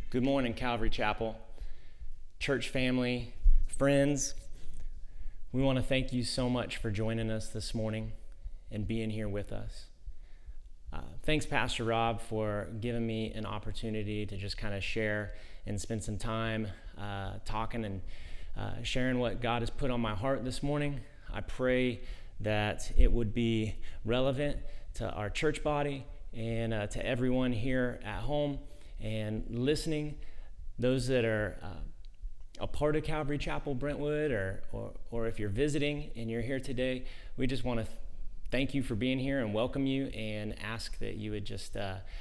Good morning, Calvary Chapel, church family, friends. We want to thank you so much for joining us this morning and being here with us. Thanks, Pastor Rob, for giving me an opportunity to just kind of share and spend some time talking and sharing what God has put on my heart this morning. I pray that it would be relevant to our church body and to everyone here at home and listening, those that are a part of Calvary Chapel Brentwood, or if you're visiting and you're here today, we just want to thank you for being here and welcome you and ask that you would just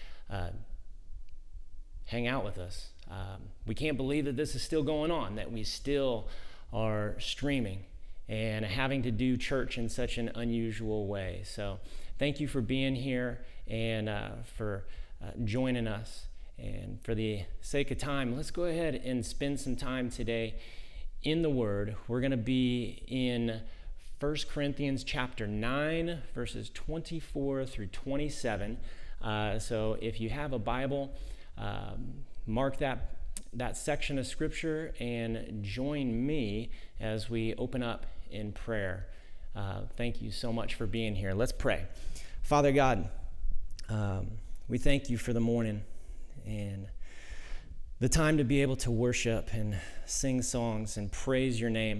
hang out with us. We can't believe that this is still going on, that we still are streaming and having to do church in such an unusual way. So thank you for being here and for joining us. And for the sake of time, let's go ahead and spend some time today in the Word. We're going to be in 1 Corinthians chapter 9, verses 24 through 27. So if you have a Bible, mark that section of Scripture and join me as we open up in prayer. Thank you so much for being here. Let's pray. Father God, we thank you for the morning and the time to be able to worship and sing songs and praise your name.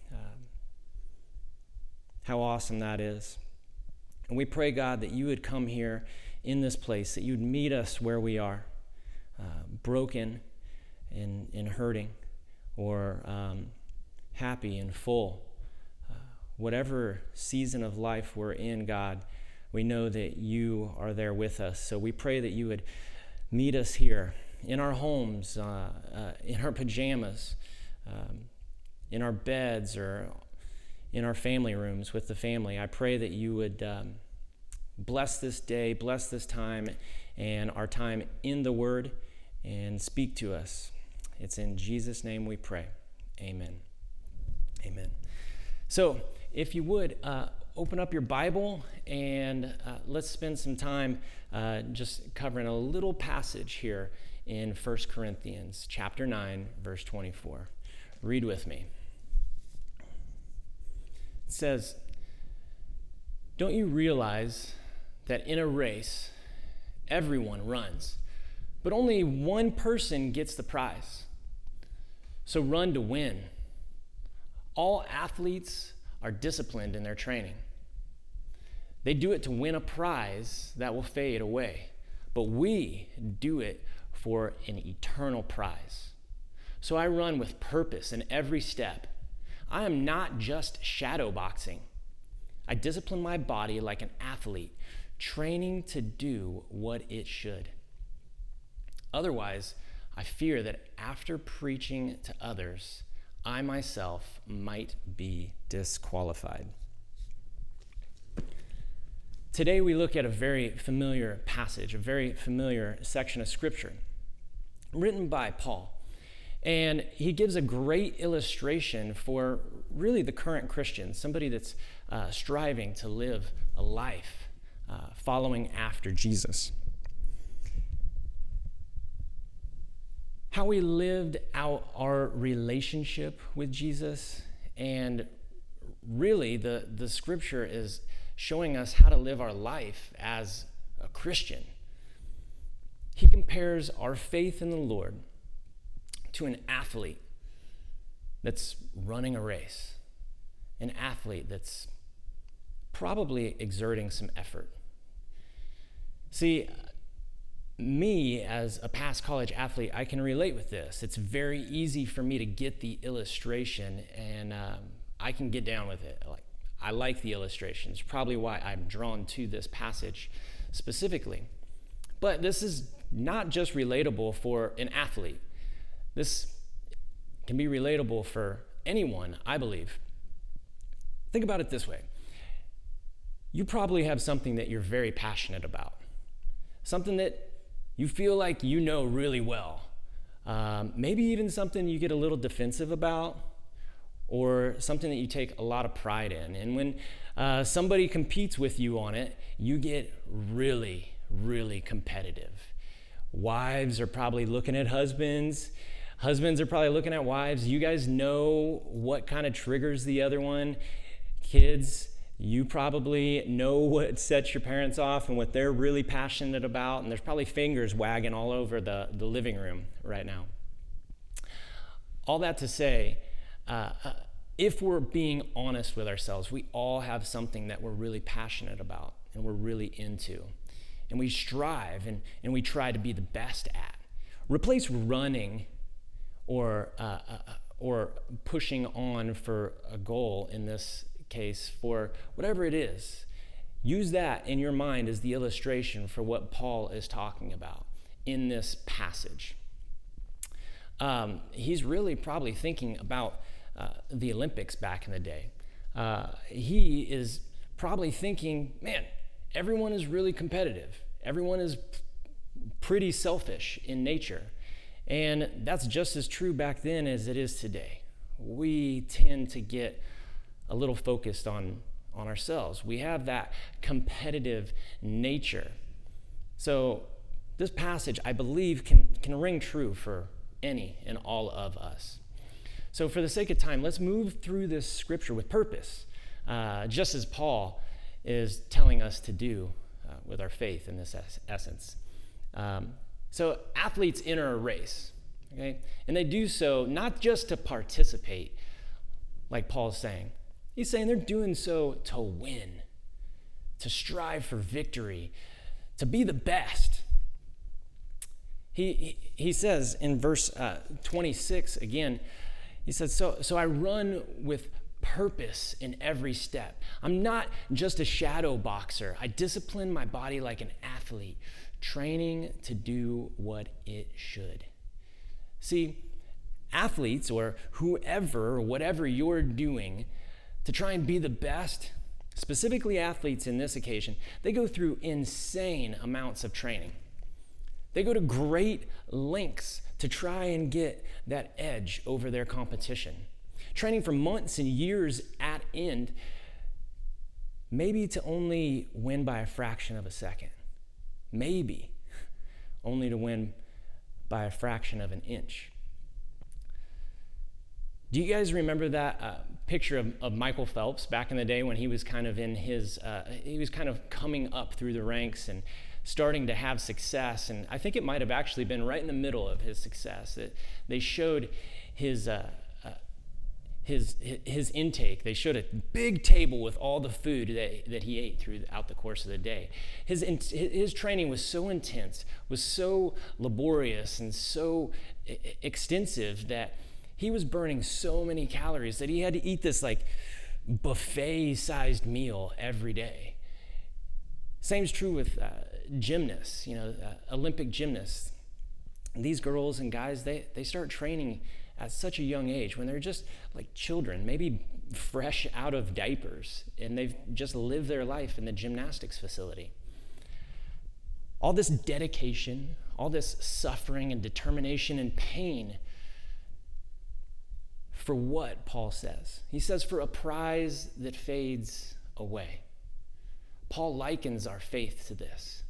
How awesome that is. And we pray, God, that you would come here in this place, that you would meet us where we are, broken and hurting, or happy and full. Whatever season of life we're in, God, we know that you are there with us. So we pray that you would meet us here in our homes, in our pajamas, in our beds, or in our family rooms with the family. I pray that you would bless this day, bless this time, and our time in the Word, and speak to us. It's in Jesus' name we pray. Amen. Amen. So, if you would, open up your Bible and let's spend some time just covering a little passage here in 1 Corinthians chapter 9, verse 24. Read with me. It says, "Don't you realize that in a race, everyone runs, but only one person gets the prize? So run to win. All athletes are disciplined in their training. They do it to win a prize that will fade away, but we do it for an eternal prize. So I run with purpose in every step. I am not just shadow boxing. I discipline my body like an athlete, training to do what it should. Otherwise, I fear that after preaching to others, I myself might be disqualified." Today we look at a very familiar passage, a very familiar section of Scripture written by Paul. And he gives a great illustration for really the current Christian, somebody that's striving to live a life following after Jesus. How we lived out our relationship with Jesus, and really the Scripture is showing us how to live our life as a Christian. He compares our faith in the Lord to an athlete that's running a race, an athlete that's probably exerting some effort. See, me as a past college athlete, I can relate with this. It's very easy for me to get the illustration, and I can get down with it. I like the illustrations, probably why I'm drawn to this passage specifically. But this is not just relatable for an athlete. This can be relatable for anyone, I believe. Think about it this way. You probably have something that you're very passionate about, something that you feel like you know really well. Maybe even something you get a little defensive about, or something that you take a lot of pride in. And when somebody competes with you on it, you get really, really competitive. Wives are probably looking at husbands. Husbands are probably looking at wives. You guys know what kind of triggers the other one. Kids, you probably know what sets your parents off and what they're really passionate about. And there's probably fingers wagging all over the living room right now. All that to say, if we're being honest with ourselves, we all have something that we're really passionate about and we're really into. And we strive and we try to be the best at. Replace running or pushing on for a goal, in this case, for whatever it is. Use that in your mind as the illustration for what Paul is talking about in this passage. He's really probably thinking about the Olympics back in the day. He is probably thinking, man, everyone is really competitive. Everyone is pretty selfish in nature. And that's just as true back then as it is today. We tend to get a little focused on ourselves. We have that competitive nature. So this passage, I believe, can ring true for any and all of us. So for the sake of time, let's move through this scripture with purpose, just as Paul is telling us to do with our faith in this essence. So athletes enter a race, okay? And they do so not just to participate, like Paul's saying. He's saying they're doing so to win, to strive for victory, to be the best. He says in verse 26 again, he says, so I run with purpose in every step. I'm not just a shadow boxer. I discipline my body like an athlete, training to do what it should. See, athletes or whoever or whatever you're doing to try and be the best, specifically athletes in this occasion, they go through insane amounts of training. They go to great lengths to try and get that edge over their competition. Training for months and years at end, maybe to only win by a fraction of a second. Maybe only to win by a fraction of an inch. Do you guys remember that picture of Michael Phelps back in the day when he was kind of in his, he was kind of coming up through the ranks and starting to have success? And I think it might have actually been right in the middle of his success that they showed his intake. They showed a big table with all the food that he ate throughout the course of the day. His training was so intense, was so laborious and so extensive that he was burning so many calories that he had to eat this like buffet-sized meal every day. Same is true with gymnasts, Olympic gymnasts. These girls and guys, they start training at such a young age when they're just like children, maybe fresh out of diapers, and they've just lived their life in the gymnastics facility. All this dedication, all this suffering and determination and pain for what, Paul says? He says, for a prize that fades away. Paul likens our faith to this.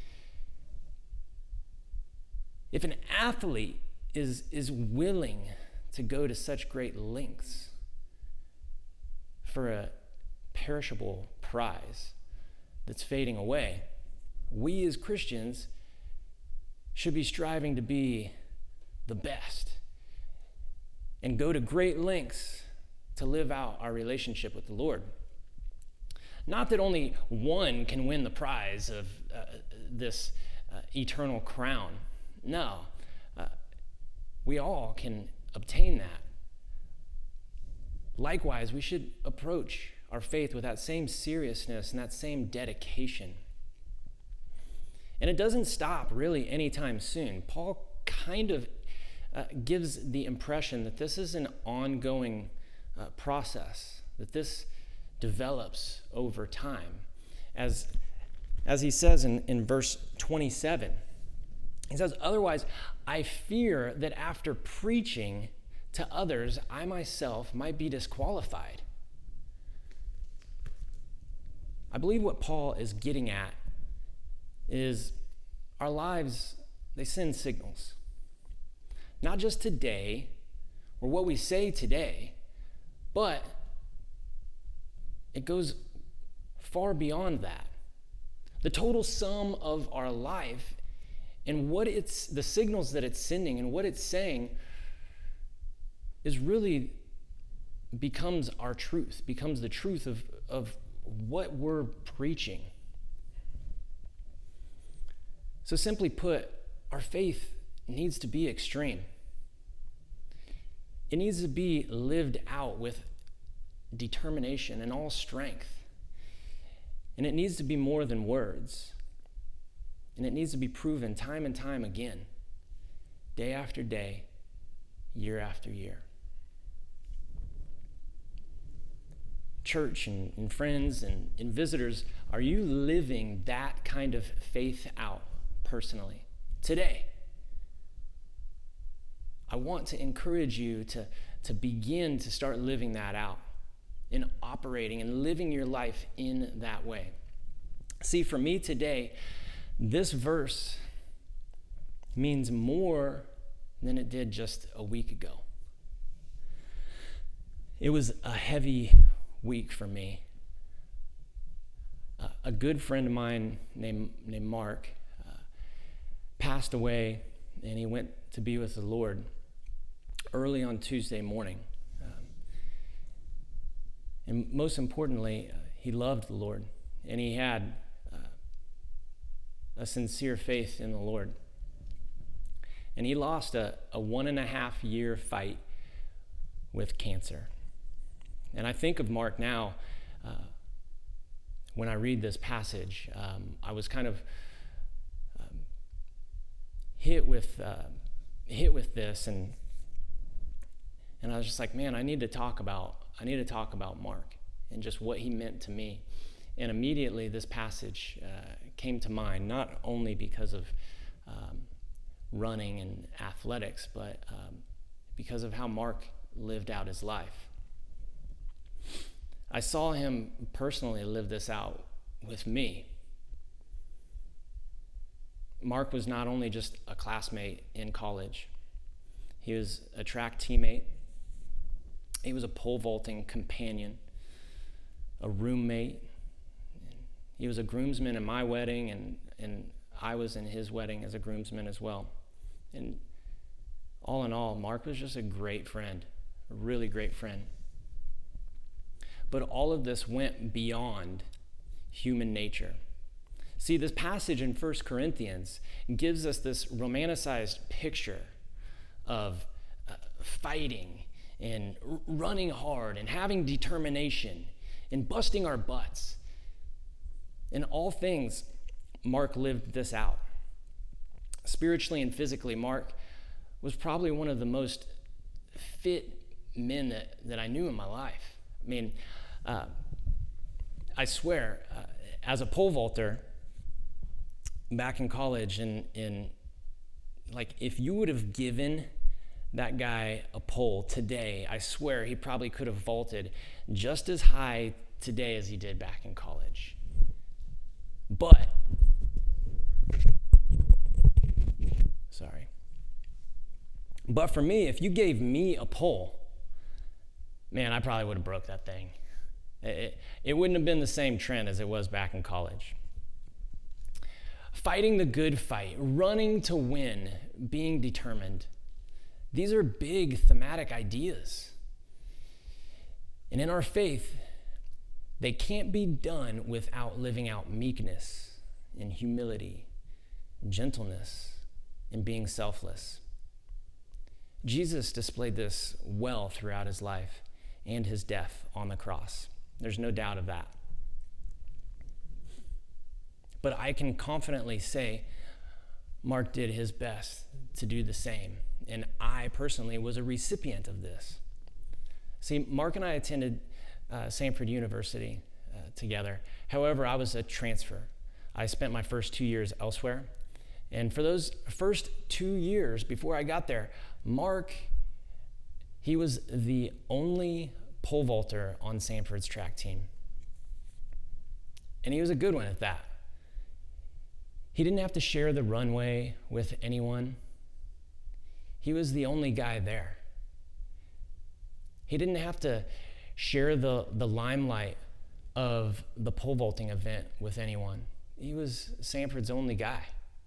If an athlete is willing to go to such great lengths for a perishable prize that's fading away, we as Christians should be striving to be the best and go to great lengths to live out our relationship with the Lord. Not that only one can win the prize of this eternal crown. No, we all can obtain that. Likewise, we should approach our faith with that same seriousness and that same dedication. And it doesn't stop really anytime soon. Paul kind of gives the impression that this is an ongoing process, that this develops over time. As he says in verse 27, he says, otherwise, I fear that after preaching to others, I myself might be disqualified. I believe what Paul is getting at is our lives they send signals. Not just today, or what we say today, but it goes far beyond that. The total sum of our life and the signals that it's sending and what it's saying is really becomes our truth, becomes the truth of what we're preaching. So simply put, our faith needs to be extreme. It needs to be lived out with determination and all strength. And it needs to be more than words. And it needs to be proven time and time again, day after day, year after year. Church and friends and visitors, are you living that kind of faith out personally today? I want to encourage you to begin to start living that out and operating and living your life in that way. See, for me today, this verse means more than it did just a week ago. It was a heavy week for me. A good friend of mine named Mark passed away, and he went to be with the Lord early on Tuesday morning. And most importantly, he loved the Lord, and he had a sincere faith in the Lord. And he lost a 1.5-year fight with cancer. And I think of Mark now, when I read this passage, I was kind of hit with this, and I was just like, man, I need to talk about Mark and just what he meant to me. And immediately this passage came to mind, not only because of running and athletics, but because of how Mark lived out his life. I saw him personally live this out with me. Mark was not only just a classmate in college, he was a track teammate, he was a pole vaulting companion, a roommate. He was a groomsman in my wedding, and I was in his wedding as a groomsman as well. And all in all, Mark was just a great friend, a really great friend. But all of this went beyond human nature. See, this passage in 1 Corinthians gives us this romanticized picture of fighting and running hard and having determination and busting our butts. In all things, Mark lived this out. Spiritually and physically, Mark was probably one of the most fit men that I knew in my life. I mean, I swear, as a pole vaulter back in college, and like if you would have given that guy a pole today, I swear he probably could have vaulted just as high today as he did back in college. But for me, if you gave me a pole, man, I probably would have broke that thing. It wouldn't have been the same trend as it was back in college. Fighting the good fight, running to win, being determined. These are big thematic ideas. And in our faith, they can't be done without living out meekness and humility, and gentleness, and being selfless. Jesus displayed this well throughout his life and his death on the cross. There's no doubt of that. But I can confidently say Mark did his best to do the same, and I personally was a recipient of this. See, Mark and I attended Samford University together. However, I was a transfer. I spent my first 2 years elsewhere. And for those first 2 years before I got there, Mark, he was the only pole vaulter on Samford's track team. And he was a good one at that. He didn't have to share the runway with anyone. He was the only guy there. He didn't have to share the limelight of the pole vaulting event with anyone. He was Samford's only guy.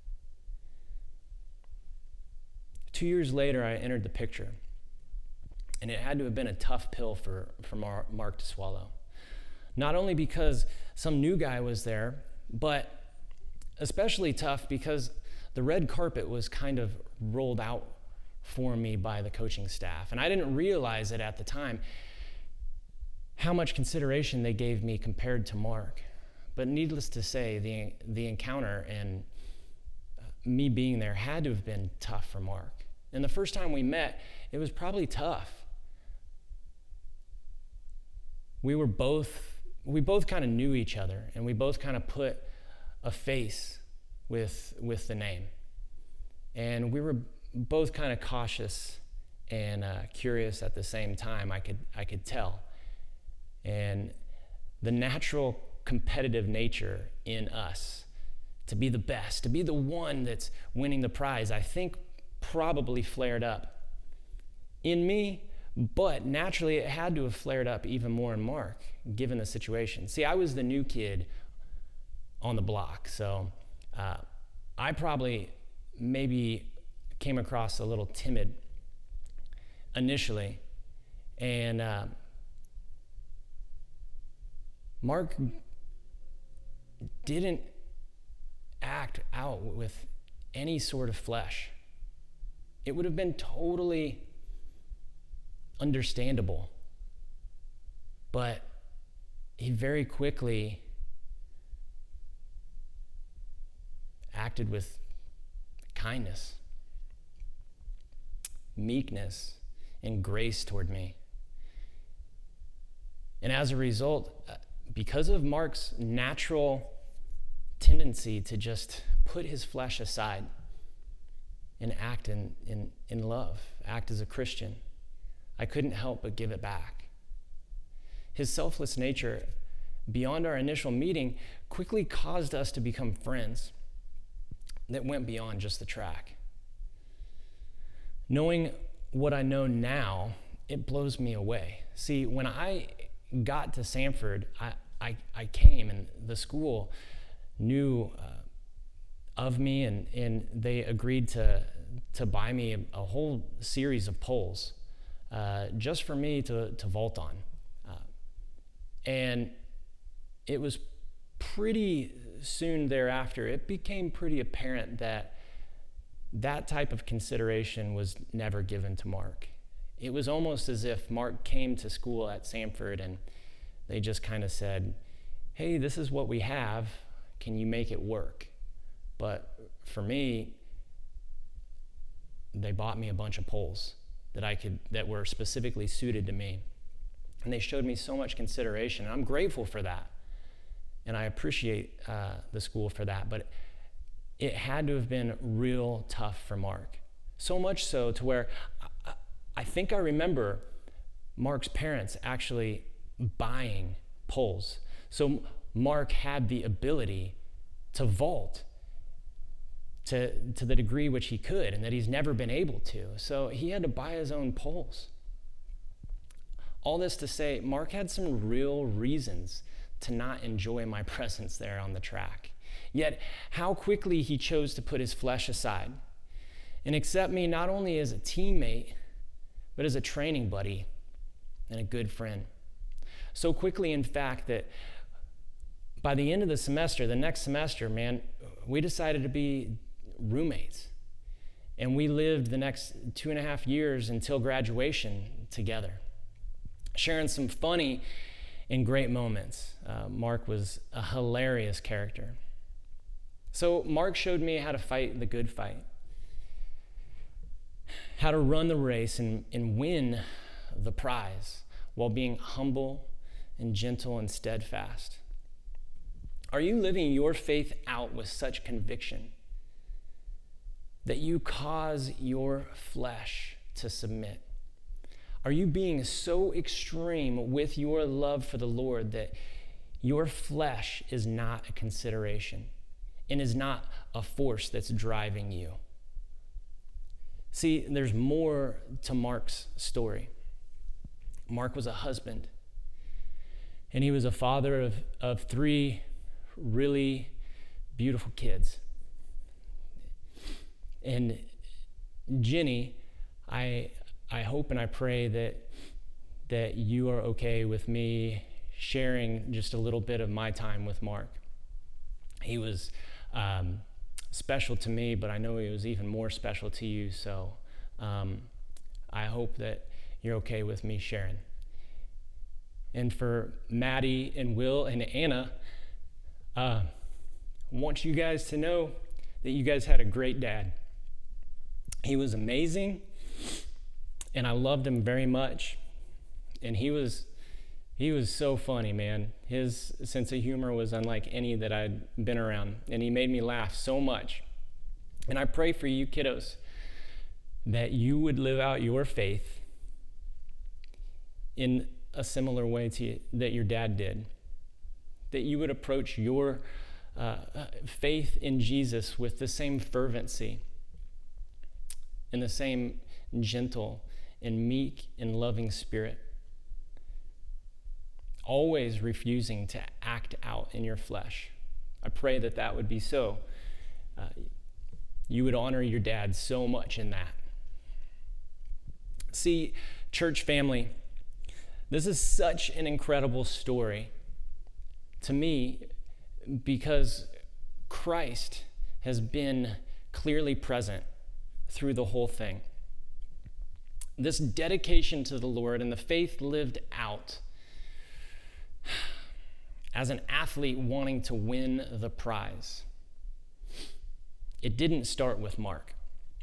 2 years later, I entered the picture, and it had to have been a tough pill for Mark to swallow. Not only because some new guy was there, but especially tough because the red carpet was kind of rolled out for me by the coaching staff. And I didn't realize it at the time, how much consideration they gave me compared to Mark. But needless to say, the encounter and me being there had to have been tough for Mark. And the first time we met, it was probably tough. We both kind of knew each other, and we both kind of put a face with the name. And we were both kind of cautious and curious at the same time, I could tell. And the natural competitive nature in us to be the best, to be the one that's winning the prize, I think probably flared up in me, but naturally it had to have flared up even more in Mark, given the situation. See, I was the new kid on the block, so I probably maybe came across a little timid initially, and Mark didn't act out with any sort of flesh. It would have been totally understandable, but he very quickly acted with kindness, meekness, and grace toward me. And as a result, because of Mark's natural tendency to just put his flesh aside and act in love, act as a Christian, I couldn't help but give it back. His selfless nature, beyond our initial meeting, quickly caused us to become friends that went beyond just the track. Knowing what I know now, it blows me away. See, when I got to Samford, I came, and the school knew of me, and they agreed to buy me a whole series of poles just for me to vault on. And it was pretty soon thereafter, it became pretty apparent that type of consideration was never given to Mark. It was almost as if Mark came to school at Samford and they just kind of said, hey, this is what we have. Can you make it work? But for me, they bought me a bunch of poles that were specifically suited to me. And they showed me so much consideration. And I'm grateful for that. And I appreciate the school for that. But it had to have been real tough for Mark. So much so to where I think I remember Mark's parents actually buying poles. So Mark had the ability to vault to the degree which he could, and that he's never been able to. So he had to buy his own poles. All this to say, Mark had some real reasons to not enjoy my presence there on the track. Yet, how quickly he chose to put his flesh aside and accept me not only as a teammate, but as a training buddy and a good friend. So quickly, in fact, that by the end of the semester, the next semester, man, we decided to be roommates. And we lived the next 2.5 years until graduation together, sharing some funny and great moments. Mark was a hilarious character. So Mark showed me how to fight the good fight, how to run the race and win the prize while being humble and gentle and steadfast. Are you living your faith out with such conviction that you cause your flesh to submit? Are you being so extreme with your love for the Lord that your flesh is not a consideration? and is not a force that's driving you. See, there's more to Mark's story. Mark was a husband, and he was a father of 3 really beautiful kids. And Jenny, I hope and I pray that you are okay with me sharing just a little bit of my time with Mark. He was special to me, but I know he was even more special to you, so I hope that you're okay with me sharing. And for Maddie and Will and Anna, I want you guys to know that you guys had a great dad. He was amazing, and I loved him very much. And he was so funny, man. His sense of humor was unlike any that I'd been around, and he made me laugh so much. And I pray for you kiddos that you would live out your faith in a similar way that your dad did, that you would approach your faith in Jesus with the same fervency and the same gentle and meek and loving spirit, always refusing to act out in your flesh. I pray that would be so. You would honor your dad so much in that. See, church family, this is such an incredible story to me because Christ has been clearly present through the whole thing. This dedication to the Lord and the faith lived out as an athlete wanting to win the prize. It didn't start with Mark.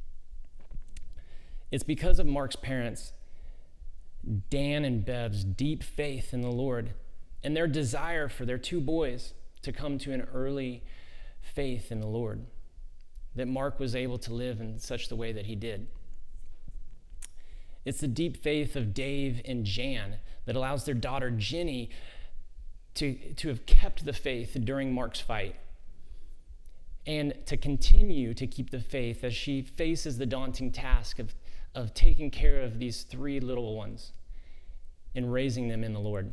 It's because of Mark's parents, Dan and Bev's deep faith in the Lord and their desire for their 2 boys to come to an early faith in the Lord, that Mark was able to live in such the way that he did. It's the deep faith of Dave and Jan that allows their daughter Jenny to have kept the faith during Mark's fight and to continue to keep the faith as she faces the daunting task of taking care of these 3 little ones and raising them in the Lord.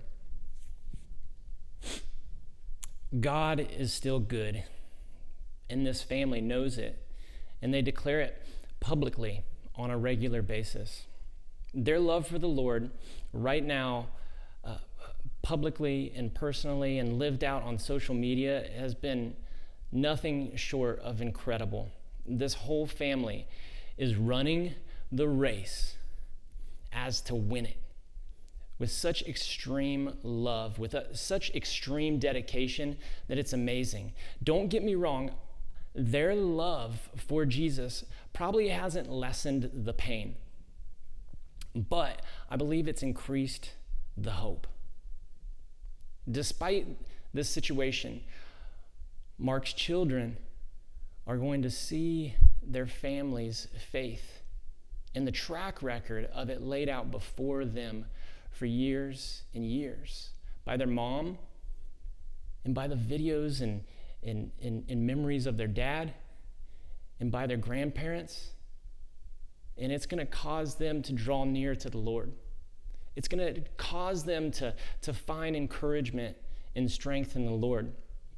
God is still good, and this family knows it, and they declare it publicly on a regular basis. Their love for the Lord right now, publicly and personally and lived out on social media, has been nothing short of incredible. This whole family is running the race as to win it with such extreme love, with such extreme dedication that it's amazing. Don't get me wrong, their love for Jesus probably hasn't lessened the pain, but I believe it's increased the hope. Despite this situation, Mark's children are going to see their family's faith and the track record of it laid out before them for years and years by their mom and by the videos and memories of their dad and by their grandparents. And it's going to cause them to draw near to the Lord. It's going to cause them to find encouragement and strength in the Lord.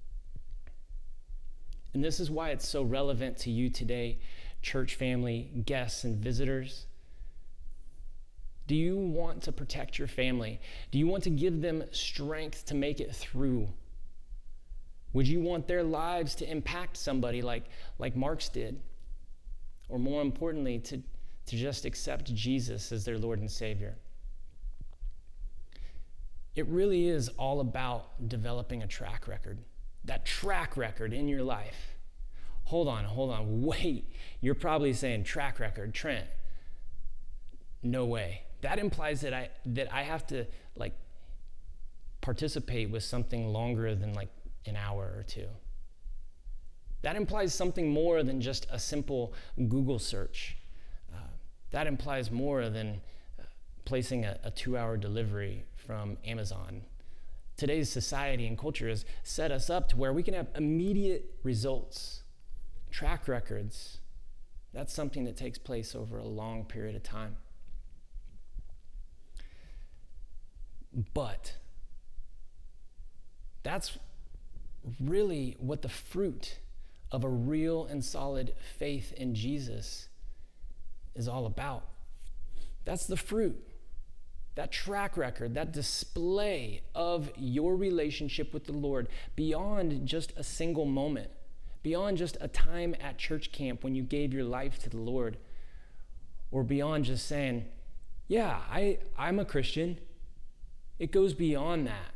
And this is why it's so relevant to you today, church family, guests, and visitors. Do you want to protect your family? Do you want to give them strength to make it through? Would you want their lives to impact somebody like Mark's did? Or more importantly, to just accept Jesus as their Lord and Savior? It really is all about developing a track record. That track record in your life. Hold on, wait. You're probably saying, track record, Trent. No way. That implies that I have to participate with something longer than an hour or 2. That implies something more than just a simple Google search. That implies more than placing a 2-hour delivery from Amazon Today's society and culture has set us up to where we can have immediate results, track records. That's something that takes place over a long period of time. But that's really what the fruit of a real and solid faith in Jesus is all about. That's the fruit. That track record, that display of your relationship with the Lord beyond just a single moment, beyond just a time at church camp when you gave your life to the Lord, or beyond just saying, yeah, I'm a Christian. It goes beyond that.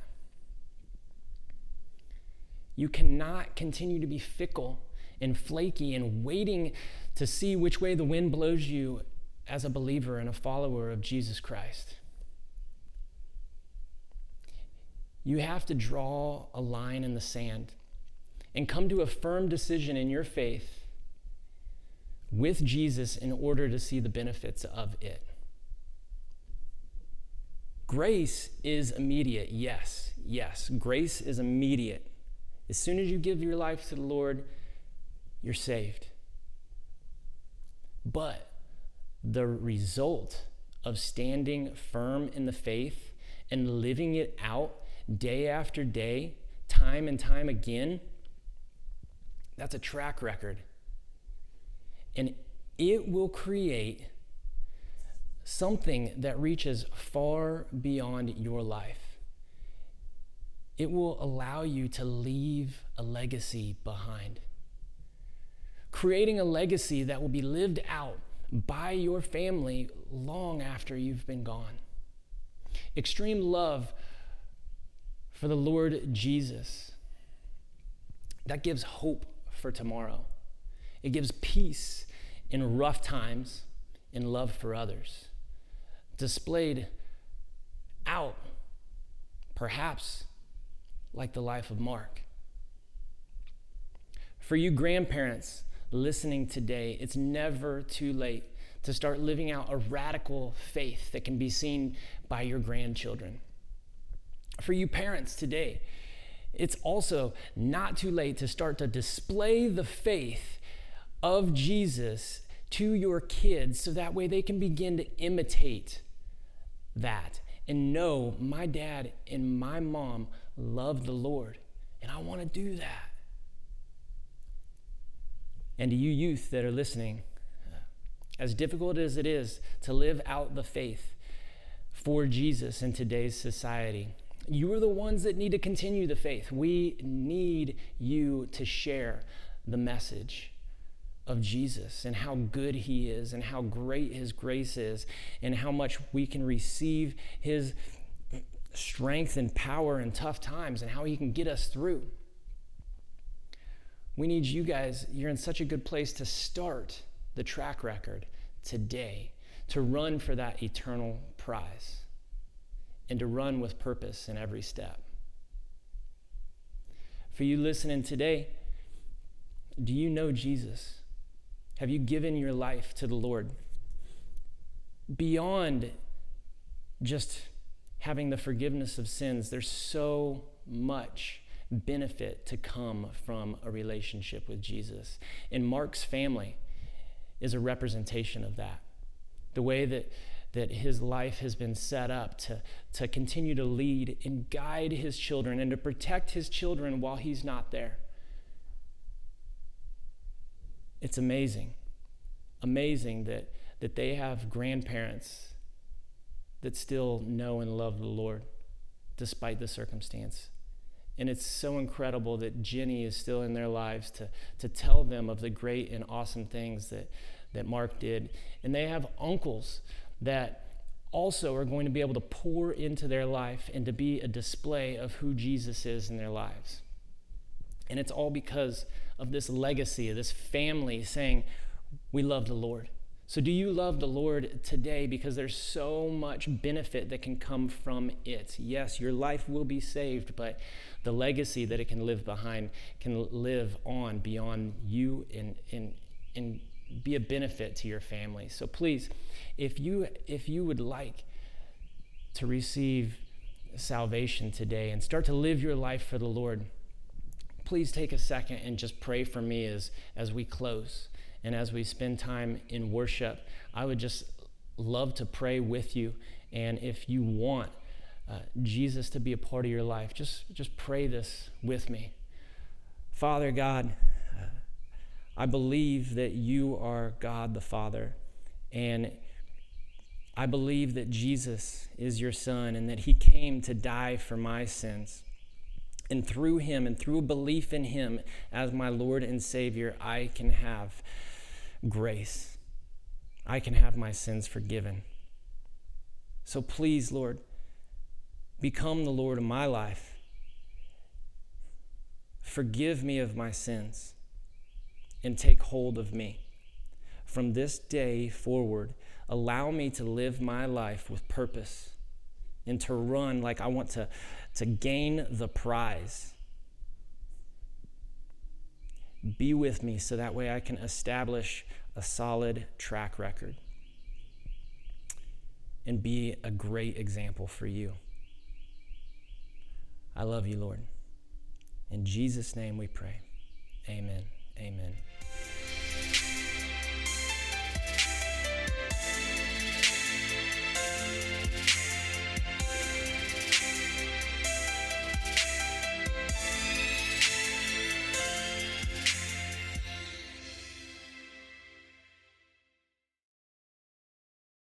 You cannot continue to be fickle and flaky and waiting to see which way the wind blows you as a believer and a follower of Jesus Christ. You have to draw a line in the sand and come to a firm decision in your faith with Jesus in order to see the benefits of it. Grace is immediate. Yes. Grace is immediate. As soon as you give your life to the Lord, you're saved. But the result of standing firm in the faith and living it out day after day, time and time again, that's a track record. And it will create something that reaches far beyond your life. It will allow you to leave a legacy behind. Creating a legacy that will be lived out by your family long after you've been gone. Extreme love for the Lord Jesus. That gives hope for tomorrow. It gives peace in rough times and love for others. Displayed out, perhaps like the life of Mark. For you grandparents listening today, it's never too late to start living out a radical faith that can be seen by your grandchildren. For you parents today, it's also not too late to start to display the faith of Jesus to your kids so that way they can begin to imitate that and know my dad and my mom love the Lord, and I want to do that. And to you youth that are listening, as difficult as it is to live out the faith for Jesus in today's society, you are the ones that need to continue the faith. We need you to share the message of Jesus and how good he is and how great his grace is and how much we can receive his strength and power in tough times and how he can get us through. We need you guys. You're in such a good place to start the track record today, to run for that eternal prize and to run with purpose in every step. For you listening today, do you know Jesus? Have you given your life to the Lord? Beyond just having the forgiveness of sins, there's so much benefit to come from a relationship with Jesus. And Mark's family is a representation of that. The way that his life has been set up to continue to lead and guide his children and to protect his children while he's not there. It's amazing that they have grandparents that still know and love the Lord despite the circumstance. And it's so incredible that Jenny is still in their lives to tell them of the great and awesome things that Mark did. And they have uncles that also are going to be able to pour into their life and to be a display of who Jesus is in their lives. And it's all because of this legacy, of this family saying, we love the Lord. So do you love the Lord today? Because there's so much benefit that can come from it. Yes, your life will be saved, but the legacy that it can live behind can live on beyond you and be a benefit to your family. So please, if you would like to receive salvation today and start to live your life for the Lord, please take a second and just pray for me as we close and as we spend time in worship. I would just love to pray with you. And if you want Jesus to be a part of your life, just pray this with me. Father God, I believe that you are God the Father, and I believe that Jesus is your Son and that he came to die for my sins. And through him and through belief in him as my Lord and Savior, I can have grace. I can have my sins forgiven. So please, Lord, become the Lord of my life. Forgive me of my sins and take hold of me. From this day forward, allow me to live my life with purpose and to run like I want to gain the prize. Be with me so that way I can establish a solid track record and be a great example for you. I love you, Lord. In Jesus' name we pray. Amen. Amen.